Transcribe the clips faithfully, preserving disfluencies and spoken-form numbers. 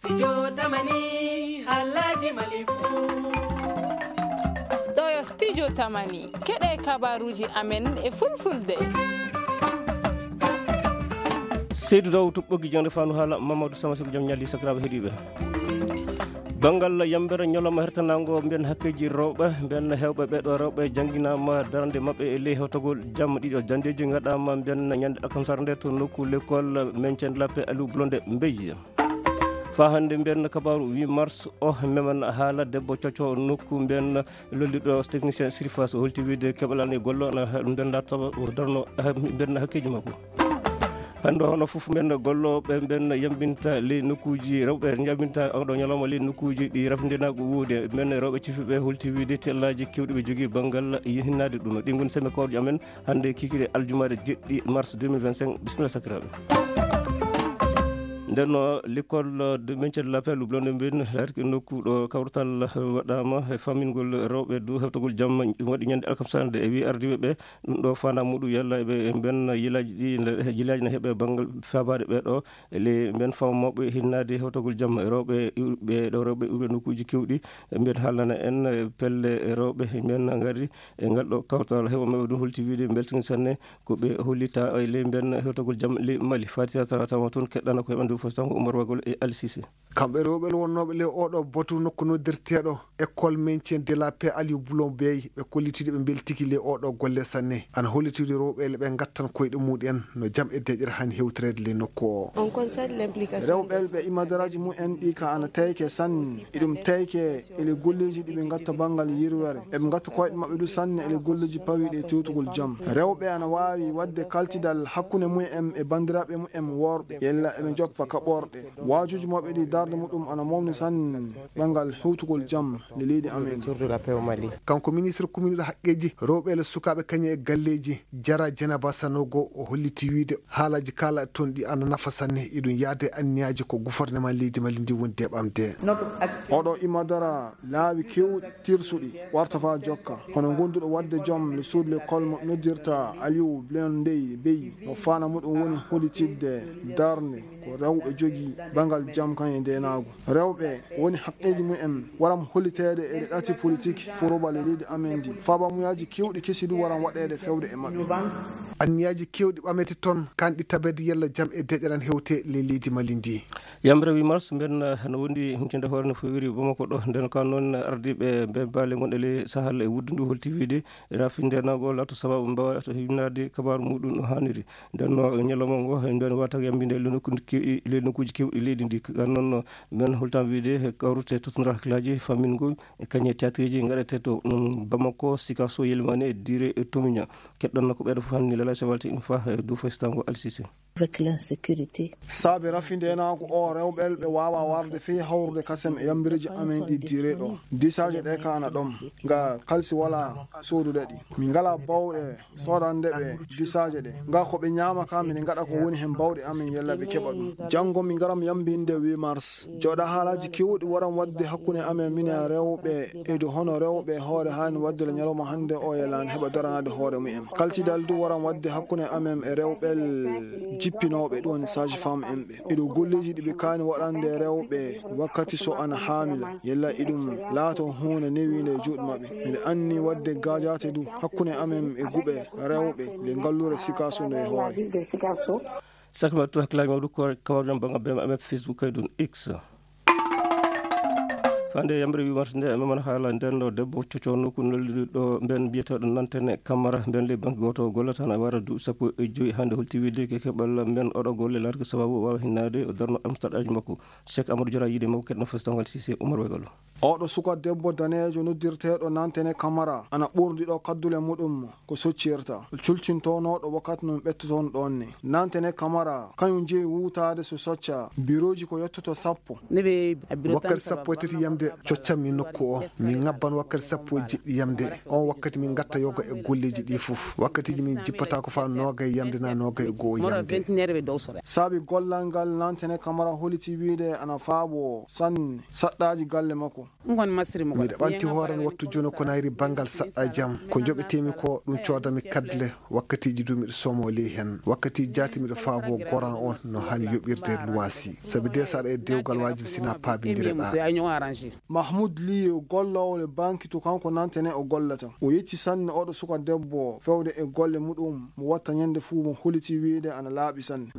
studio tamani halaji malifu ɗo yo studio tamani keɗe kabaruji amen e fulfulde. Seydou Daw tuɓɓogi jonde fanu haala Mamadou Samasigo jom ñalli sakiraɓe heeɗiɓe bangal yambere ñoloma hertanango mbiyen hakkeji rewɓe mbiyen hewɓe ɓeɗo rewɓe jangguinama darande mabɓe e ley hewtogol jamma ɗiɗo jandeji gaɗama mbiyen ñande alkamsara nde to nokku l'école maintien de la paix Aliou Blondé Mbeyi fa hande mbiyen kabaru huit mars o meman haala debbo cocco nokku mbiyen lolliɗo technicien surface o holti wiide keɓalani gollo nden lattaba darno mbiyen hakkeji makko hande hono foof men golloɓe ben yambinta ley nokkuji rewɓe yambinta oɗo ñalawma ley nokkuji ɗi rafdinago wuude men rewɓe cifiɓe holti wiide tellaji kewɗi ɓe jogui banggal hinnade ɗum ɗi goni semi kawɗi amen hande kikiri aljumare jeɗɗi mars deux mille vingt-cinq bisimilla sakiraɓe ndenno l'école de maintien de la paix Aliou Blondé Mbeyi laati nokku ɗo kawrutal waɗama e famingol rewɓe du heftogol jamma waɗi ñande alkamsande e wi ardiɓe ɓe ɗum ɗo fana muɗum yalla ɓe ben yilaji ɗi jilaji ne heeɓe banggal fabade ɓeɗo ele ben fama mawɓe hinnade hewtogol jamma e rewɓe ɓe ɗo rewɓe ɓuuɓe nokkuji kewɗi mbiyen haalana en pelle rewɓe men gaari e ngal ɗo kawrutal heeɓa mabɓe ɗum holti wiide beltini sanne ko ɓe hollita e ley ben hewtogol jamma ley Mali fatita tawatama toon keɗɗana ko heɓande fostango Oumar Wagol e Ali Cissé kamɓe rewɓe wonnoɓe le oɗo batu nokku noddirteɗo école maintien de la paix Aliou Blondé Mbeyi ɓe kollitiɗe ɓe beltiki le oɗo golle sanne ana hollitiɗe rewɓe ɓe gattan koyɗe muɗen no jaam e deƴƴere hani hewtorede le nokku o rewɓe ɓe imadaraji mumen ɗi ka ana tayke sanne eɗum tayke ele golleji ɗiɓe gatta banggal yirwere eɓe gatta koyɗe mabɓe du sanne ele golleji pawiɗe tewtugol jaam rewɓe ana wawi wadde kaltidal hakkude mumen e bandiraɓe mumen worɓe yella eɓe joppa kaɓorɗe wajuji mabɓe ɗi darde muɗum ana mawni sanne banggal hewtugol jaam le leydi amen kanko ministre commune ɗo haqqeji rewɓe le sukaɓe kañum e galleji Jara Dieynaba Sanogo o holliti wiide haalaji kala toon ɗi ana nafa sanne eɗum yaade anniyaji ko gouvernement leydi Mali ndi woni deɓamde oɗo imadara laawi kewɗi tirsuɗi warta fa jokka hono gonduɗo wadde joom le suudu l'école mo noddirta Aliou Blondé Mbeyi mo fana muɗum woni hollitidde darde ko rewɓe jogui bangal jaam kan e ndenago rewɓe woni haqqeji mumen waram hollitede e ɗati politique foroba le leydi amen ndi fabamuyaji kewɗi kesi du waram waɗede fewde e mabɓe anniyaji kewɗi ɓamete toon kanɗi tabede yalla jaam e deƴƴeran hewte le leydi Mali ndi yamre huit mars mben no wondi huncinde hoore no fowiri Bamako ɗo nden kan noon ardiɓe be baale gonɗe le sahal e wuddu ndu holti wiide rafi ndenago lato sababu mbawa to hinnade kabaru muɗum no hanniri nden no ñalawma ngo nden wata yambinde le nokku le nokkuji kewɗi leydi ndi kan noon men holtan wiide kawrute totonora hakkillaji famingol e kañe théâtre ji gaɗete to Bamako Sikasso Yelimane e Dire e Tomiña keɗɗon ko ɓeɗo fof hanni lala sewalti une fois dow faystango Ali Cissé avec l'insécurité saabi rafindenago o rewɓe ɓe wawa warde fi hawrude kasem e yambiriji amen ɗi dire ɗo disaje ɗe kana ɗom nga kalsi wala sodude ɗi min ngala bawɗe sodande ɓe disaje ɗe nga koɓe ñama ka min gaɗa ko woni hen bawɗe amen yella ɓe keɓa ɗum janggo min garam yambinde huit mars joɗa haalaji kewɗi waran wadde hakkude amen min e rewɓe e do hono rewɓe hoore hani wadde le ñalawma hande o yelani heɓa daranade hoore mumen kaltidal du waran wadde hakkude amen e rewɓe jippinoɓe ɗum woni sage femme en ɓe eɗo golleji ɗiɓe kani waɗande rewɓe wakkati so ana hamila yella iɗum laato hunde newinde e juuɗe mabɓe miɗe anni wadde gajate du hakkude amen e guɓe rewɓe le ngallure Sikasso nde e hoore sakma to hakkillaji mawɗu ko kawrɗen banggal be amen Facebook kay ɗum X fande yamre huit mars nde meman haala nden ɗo debbo cocco nokku nolliɗo ben biyeteɗo nantene Camara ben le banque goto gollatana wara du sappo e joyi hande holti wiide ke keɓal men oɗo golle largo sababu wawa hinnade o darno amstaɗaji makko Cheikh Amadou Diora yiide makko keɗno festangal Cissé Oumar Wegalo oɗo suka debbo danejo noddirteɗo nantene Camara ana ɓurdi ɗo kaddule muɗum ko soccirta culcintonoɗo wakkati no ɓettoton ɗon ne nantene Camara kañum jeeyi wutade so socca bureauji ko yettoto sappo wakkati sappo e tati yamde coccam min nokku o min ngabban wakkati sappo e jiɗɗi yamde on wakkati min gatta yoga e golleji ɗi fof wakkatiji min jippata ko fa noga e yamde na noga e goho yamde saabi gollal ngal nantene Camara holiti wiide ana faabo sanne saɗɗaji galle makko miɗa ɓanti hooran wattu joni ko nayri banggal saɗɗa jaam ko joɓetemi ko ɗum coodami kadle wakkatiji du miɗo somo ley hen wakkati jaati miɗo faabo goran on no hani yoɓirde luwasi sabi de saɗa e dewgal wajibi sina paabindireɗa. Mahmoud Li o gollowo e banki to kanko nantene o gollata o yetti sanne oɗo suka debbo fewde e golle muɗum mo watta ñande fuu mo holiti wiide ana laaɓi sanne.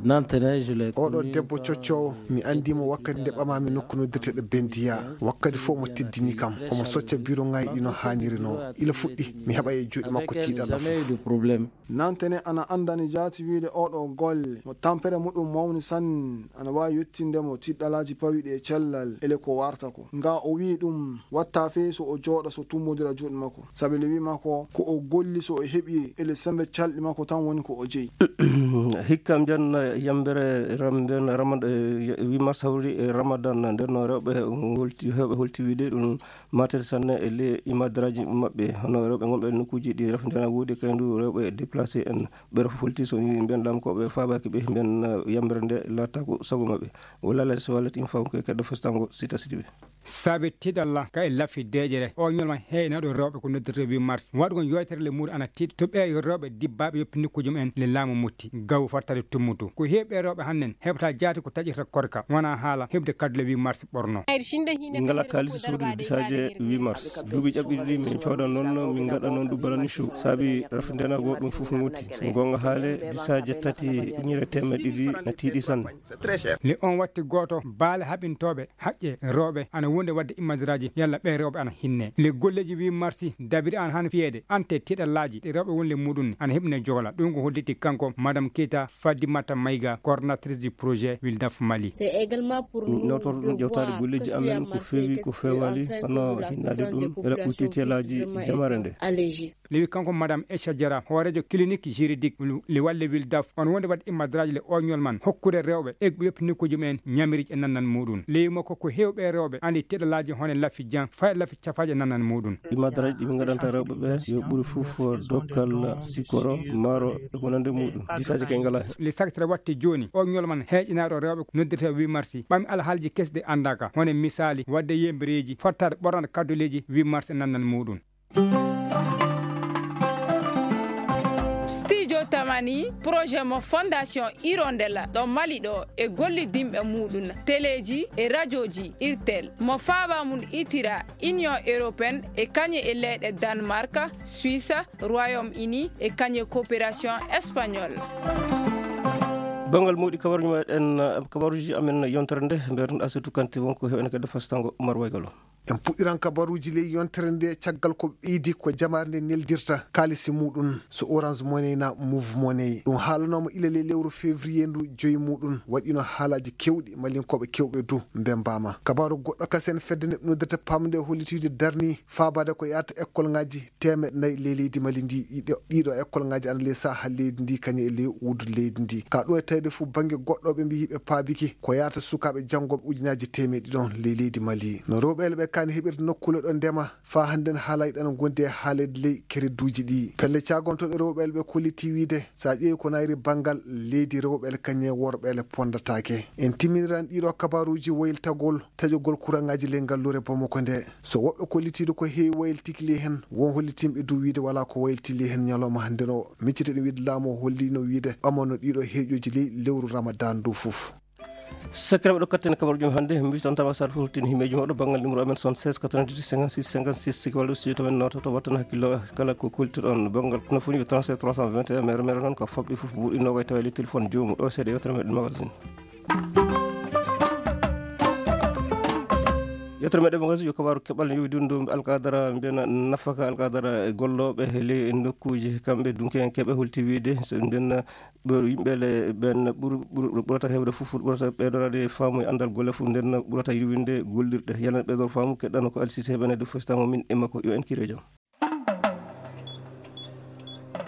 oɗo debbo coccowo mi andimo wakkati nde ɓamami nokku noddirteɗo bendiya wakkati fof mo teddini kam omo socca biro ngayɗi no hanniri no ila fuɗɗi mi heɓa e juuɗe makko tiiɗalla fof. nantene ana andani jaati wiide oɗo golle mo tampere muɗum mawni sanne ana wawi yettindemo tiɗɗalaji pawiɗi e cellal ele ko warta ko nga o wi ɗum watta fe so o jooɗa so tummodira juuɗe makko sabi le wi makko ko o golli so o heɓi ele sembe calɗi makko tan woni ko o jeeyi. hikkam jan yambere ramden ramad wima sawri e ramadan nden rewɓe holti hewɓe holti wiide ɗum matete sanne e le imadaraji maɓɓe hono rewɓe gonɓe nokkuji ɗi rafdena woodi kayndu rewɓe déplacé en ɓeɗo holti so ni mbiyen ɗam koɓe fabaki ɓe mbiyen yambere nde latta ko sago maɓɓe walla so wallati im faw koye keddo festango sita sidi ɓe sabi tiɗalla ka e laffi deejere o ñolma heynaɗo rewɓe ko noddirte wi mars waɗugo yoytere le muɗum ana tiiɗi to ɓe rewɓe dibbaɓe yoppi nokkujum en le laamu mutti gaw fattade tummutu ko heɓɓe rewɓe hannen heɓata jaati ko taƴirta korka wona haala heɓde kaddu le wi mars ɓorno ngala kalisi sodude disaje huit mars duuɓi ƴaɓɓiɗi ɗi min coodan noon min gaɗa noon dubalani show saabi rafdenago ɗum fof mutti so gonga haale disaje tati uñire temedde ɗiɗi na tiiɗi sanne le on watti goto baale haɓintoɓe haqqe rewɓe ana wonde wadde imadiraji yalla ɓe rewɓe ana hinne le golleji wi marsi dabiri an han fiyede ante tiɗallaji ɗe rewɓe wonle muɗum ana heɓne jogla ɗum ko holliti kanko madame Keita Fadimata Maïga coordinatrice du projet Wildaf Mali. notor ɗum ƴewtade golleji amen ko feewi ko fewali hono hinnade ɗum e raɓɓuti telaji jamare nde lewi kanko madame Aisha Diarra hoorejo clinique juridique le walle Wildaf on wonde wadde imadiraji le oñol man hokkude rewɓe e yoppi nokkuji men ñamiriji e nannan muɗum lewi makko ko hewɓe rewɓe andi tiɗalaji hone laffi jan fay laffi cafaji e nannan muɗum imadiraji ɗi ɓe gaɗanta rewɓe ɓe yo ɓuuri fof dokkal sikoro maaro e ko nande muɗum disaji kay ngala hen le secteur watti joni o ñol man heeƴinaɗo rewɓe noddirte wi marsi ɓami alhaalji kesɗe andaka hone misali wadde yembireji fottade ɓornade kadduleji wi marsi e nannan muɗum. studio tamani projet mo fondation Hirondella ɗo Mali ɗo e gollidimɓe muɗum téléji e radioji irtel mo faaba mum itira union européenne e kañe e leyɗe Danemark Suisse Royaume-Uni e kañe coopération espagnole. bangal moɗi kabaruji meɗen kabaruji amen yontere nde mbeɗon Asatou Kanté wonko heɓene kadi fastango Oumar Waygalo en puɗɗiran kabaruji ley yontere nde caggal ko ɓeydi ko jamare nde neldirta kalisi muɗum so Orange Money na Move Money ɗum haalanoma ilale lewru février ndu joyi muɗum waɗino haalaji kewɗi malinkoɓe kewɓe dow mbembama kabaru goɗɗo kasen fedde nde noddirta pamde hollitide darni fabade ko yata école ngaji temeɗe nayyi ley leydi Mali ndi ɗiɗo école ngaji ana ley saha leydi ndi kañe e ley wuudu leydi ndi ka ɗo e tawde fo banggue goɗɗo ɓe mbi ɓe paabiki ko yata sukaɓe janggoɓe ujunaji temeɗe ɗon ley leydi Mali no rewɓele ɓe kani heɓirde nokkule ɗo ndema fa hande haalayi ɗan gondi e haalede ley kereduji ɗi pelle cagon toon rewɓele ɓe kolliti wiide sa ƴeewi ko nayri banggal leydi rewɓele kañe worɓele pondatake en timminiran ɗiɗo kabaruji wayltagol taƴogol courant-ngaji ley ngallure Bamako nde so woɓɓe kollitiɗo ko heewi wayltiki li hen won hollitimɓe dow wiide wala ko waylti li hen ñalawma hande no micciteɗe wiide laamu hollino wiide ɓamano ɗiɗo heeƴoji ley lewru Ramadan ndu fof sakiraɓe ɗo kattene kabaru jom hannde mi tan tawa sar holtini himmeji maɗo banggal numéro amen soixante-seize quatre-vingt-dix-huit cinquante-six cinquante-six siki walla studio tamen noto to wattana hakkillo kala ko koltiɗon banggal nafoni ko trente-sept trois cent vingt et un mere mere noon ko fabɗi fof wuɗɗinogo e tawele téléphone jomum ɗo seeɗa yewtere meɗen magasin yettere meɗen magasin yo kabaru keɓal ne yowi ɗum alkadara mbiyana nafaka alkadara e golloɓe e ley nokkuji kamɓe dunki en keeɓe holti wiide so mbiyen yimɓele ɓen ɓurata hewde fof ɓurata ɓeydorade faamu e andal golle fof nden ɓurata yiwinde gollirɗe yalane ɓeydor faamu keɗɗano ko Alsisi heɓene de festamo min e makko yo en kiire jaam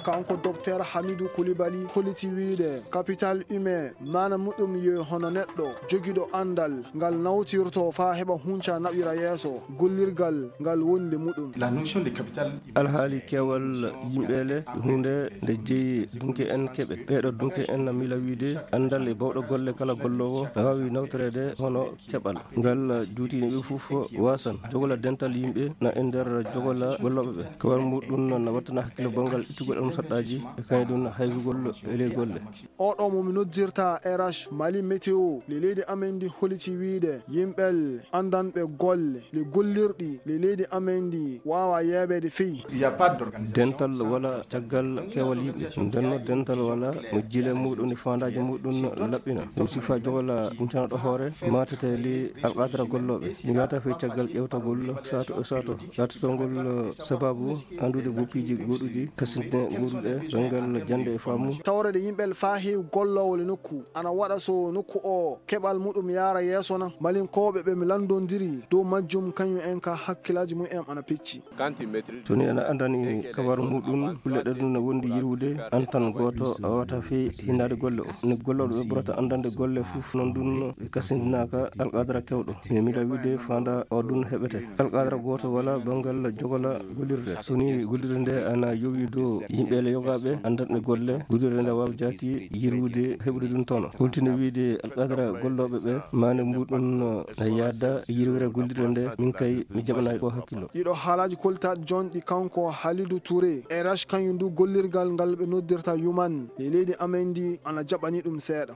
kanko docteur Hamidou Koulibaly holliti wiide capital humain mana muɗum yo hono neɗɗo jogiɗo andal ngal nawtirto fa heɓa hunca naɓira yeeso gollirgal ngal wonde muɗum. La notion de capital alhaali kewal yimɓeele hunde nde jeeyi dunke en keɓe ɓeeɗo dunke en mila wiide andal e bawɗo golle kala gollowo ne wawi nawtorede hono keɓal ngal juutini ɓe fof wasan jogola dental yimɓe na e nder jogola golloɓe ɓe kawal muɗum na wattana hakkille bongal ittugol ɗum saɗɗaji e kañum ɗum haywugol ele golle. oɗo momi noddirta R H Mali météo le leydi amen ndi holiti wiide yimɓel andanɓe golle le gollirɗi le leydi amen ndi wawa yeɓede feyi. dental wala caggal kewal yimɓe ndenno dental wala mo jile muɗum e fandaji muɗum laɓɓina ɗum sifa jogola ɗum canaɗo hoore matete li alqadara golloɓe mi wiyata fe caggal ƴewtagol sato e sato latotongol sababu andude boppiji goɗuɗi kasinte goɗuɗe ɓengal jande e faamu tawrede yimɓel fa heewi gollowol e nokku ana waɗa so nokku o keɓal muɗum yaara yeeso na malinkoɓe ɓe mi landodiri dow majjum kañum en ka hakkillaji mumen ana pecci. so ni ana andani kabaru muɗum kulleɗe ɗum ne wondi yirwude an tan goto a wawata fe hinnade golle o ne golloɗo ɓe ɓurata andande golle fof noon ɗum ɓe kasindinaka alqadara kewɗo mi mila wiide fanda o ɗum heɓete alqadara goto wala bangal jogola gollirde so ni gollirde nde ana yowi dow yimɓele yogaɓe andanɓe golle gollirde nde wawa jaati yirwude heɓude ɗum toon hultine wiide alqadara golloɓe ɓe mane muɗum yadda yirwere gollirde nde min kay mi jaɓanayi ko hakkillo. ɗiɗo haalaji koltaɗe jonɗi kanko Halidou Touré R H kañum du gollirgal ngal ɓe noddirta human le leydi amen ndi ana jaɓani ɗum seeɗa.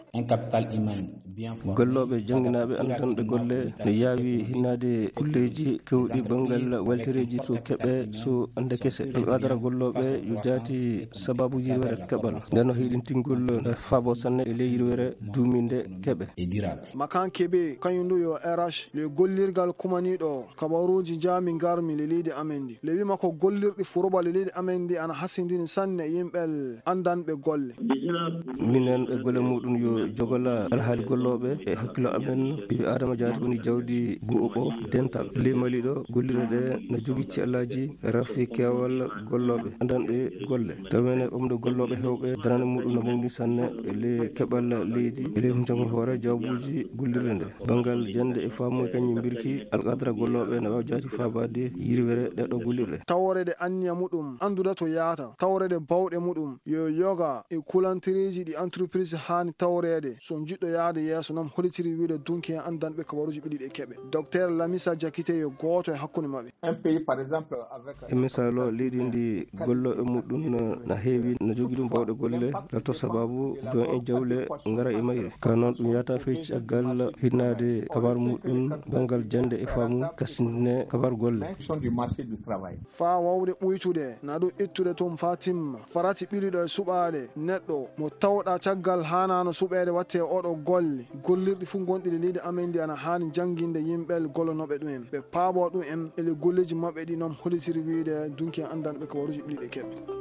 golloɓe jangguinaɓe andanɓe golle ne yaawi hinnade kulleji kewɗi bangal waltereji so keɓe so ande kese alqadara golloɓe yo jaati sababu yirwere keɓal nden no hiɗintingol faabo sanne e ley yirwere duuminde keɓe. makan keɓe kañum ndu yo R H le gollirgal kumaniɗo kabaruji jami garmi le leydi amen ndi le wima ko gollirɗi furoba le leydi amen ndi ana hasindini sanne yimɓel andanɓe golle. minen ɓe golle muɗum yo jogola alhaali golloɓe e hakkilo amen ɓiɓe adama jaati woni jawdi go'o dental ley Mali ɗo gollirde ɗe no jogui cellaji rafi kewal golloɓe andanɓe golle tawene ɓamde golloɓe hewɓe darande muɗum no mawni sanne e ley keɓal leydi e ley huncagol hoore jawbuji gollirde nde bangal jande e faamu e kañum birki alqadara golloɓe ne wawa jaati fabade yirwere ɗeɗo gollirde. tawrede anniya muɗum anduda to yaata tawrede bawɗe muɗum yo yoga e kulantiriji ɗi entreprise hani tawrede so jiɗɗo yaade yeeso noon holitiri wiide dunki hen andanɓe kabaruji ɓiɗi ɗe keɓe docteur Lamissa Diakité yo goto e hakkude mabɓe. e misalo leydi ndi golloɓe muɗum na heewi no jogui ɗum bawɗe golle latto sababu jon en jawle gara e mayri ka noon ɗum yata fe caggal hinnade kabaru muɗum bangal jande e faamu kasindine kabaru golle fa wawde ɓuytude na ɗum ittude toon fa timma farati ɓiriɗo e suɓade neɗɗo mo tawɗa caggal hanano suɓede watte oɗo golle gollirɗi fu gonɗi le leydi amen ndi ana hani jangguinde yimɓel gollonoɓe ɗum en ɓe paabo ɗum en ele golleji mabɓe ɗi noon holitiri wiide dunki en andanɓe kabaruji ɓiɗi ɗe keɓe.